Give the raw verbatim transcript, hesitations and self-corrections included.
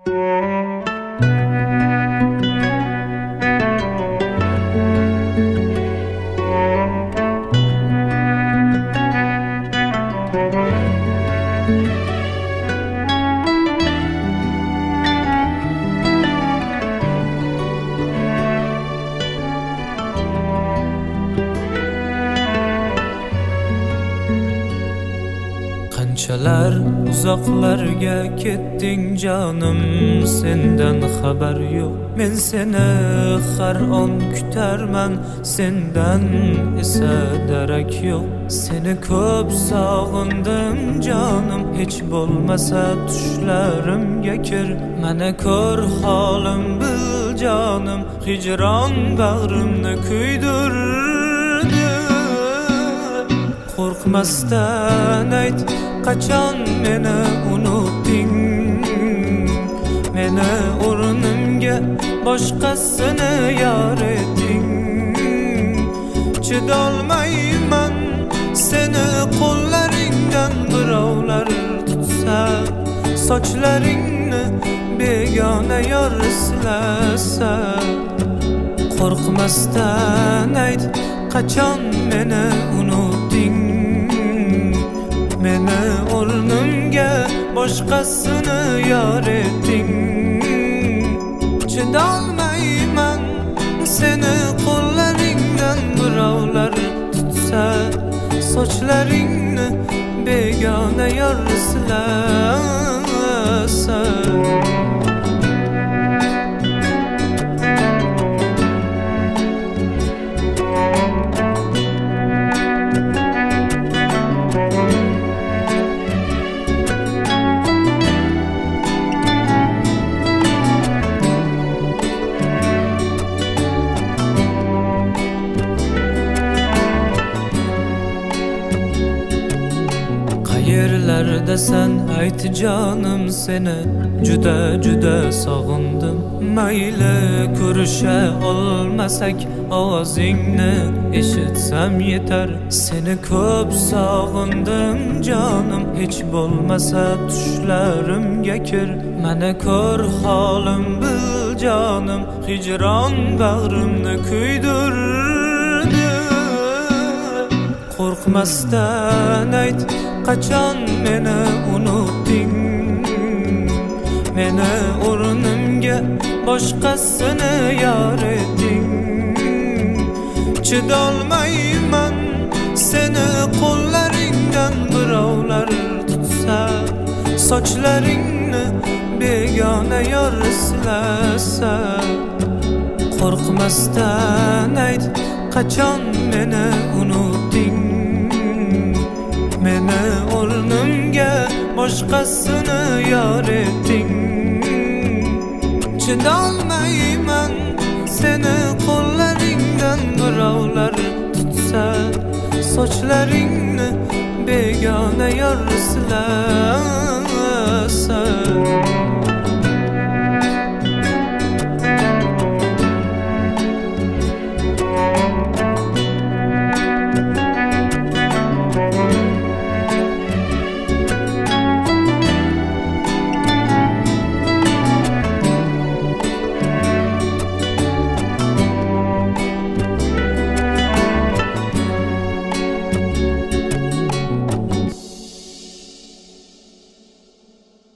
Qanchalar uzoqlarga ketding jonim, sendan xabar yo'q. Men seni har on kutarman, sendan esa darak yo'q. Seni ko'p sog'indim jonim, hech bo'lmasa tushlarimga kir. Mana ko'r holim bil jonim, hijron bag'rimni kuydirdi. Qo'rqmasdan ayt, qachon meni unutding? Meni o'rnimga boshqasini yor etding. Chidolmayman seni qo'llaringdan birovlar tutsa, sochlaringni begona yor silasa. Qo'rqmasdan ayt, qachon meni unutding? Meni o'rnimga boshqasini yor etding. Chidolmayman seni qo'llaringdan birovlar tutsa, sochlaringni begona yor silasa. Yerlardasan ayt jonim, seni juda juda sog'indim. Mayli ko'risha olmasak, ovozingni eshitsam yetar. Seni ko'p sog'indim jonim, hech bo'lmasa tushlarimga kir. Mana ko'r holim bil jonim, hijron bag'rimni kuydirdi. Qo'rqmasdan ayt, qachon meni unutding? Meni o'rnimga boshqasini yor etding. Chidolmayman seni qo'llaringdan birovlar tutsa, sochlaringni begona yor silasa. Qo'rqmasdan ayt, qachon meni unutding? Meni o'rnimga boshqasini yor etding. Chidolmayman seni qo'llaringdan birovlar tutsa, sochlaringni begona yor silasa.